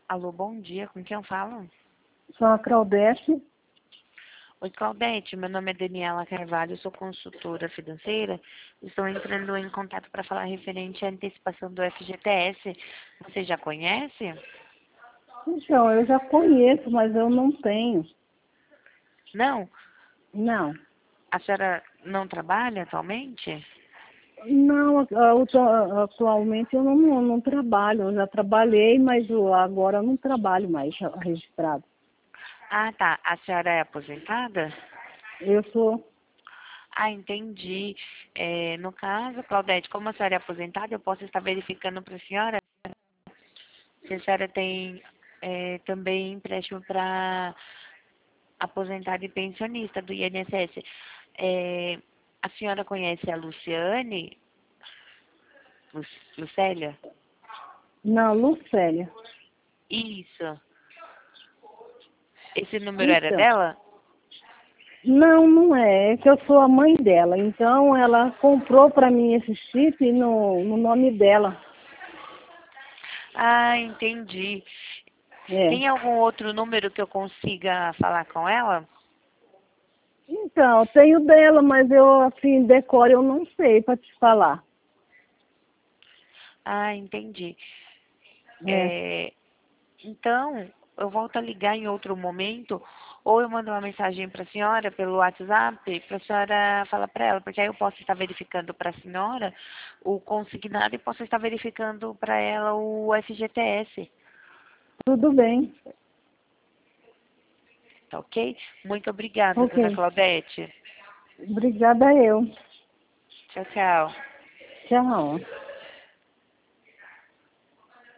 Alô, bom dia. Com quem eu falo? Sou a Claudete. Oi, Claudete. Meu nome é Daniela Carvalho, eu sou consultora financeira. Estou entrando em contato para falar referente à antecipação do FGTS. Você já conhece? Então, eu já conheço, mas eu não tenho. Não? Não. A senhora não trabalha atualmente? Não, atualmente eu não trabalho. Eu já trabalhei, mas agora eu não trabalho mais registrado. Ah, tá. A senhora é aposentada? Eu sou. Ah, entendi. No caso, Claudete, como a senhora é aposentada, eu posso estar verificando para a senhora se a senhora tem também empréstimo para aposentado e pensionista do INSS. A senhora conhece a Luciane? Lucélia? Não, Lucélia. Isso. Esse número era Então, dela? não é. É que eu sou a mãe dela. Então, ela comprou para mim esse chip no nome dela. Ah, entendi. É. Tem algum outro número que eu consiga falar com ela? Então, eu tenho dela, mas eu, assim, decoro, eu não sei para te falar. Ah, entendi. É. Então, eu volto a ligar em outro momento, ou eu mando uma mensagem para a senhora pelo WhatsApp, para a senhora falar para ela, porque aí eu posso estar verificando para a senhora o consignado e posso estar verificando para ela o FGTS, Tudo bem. tá ok? Muito obrigada, Ok. dona Claudete. Obrigada eu. Tchau, tchau. Tchau.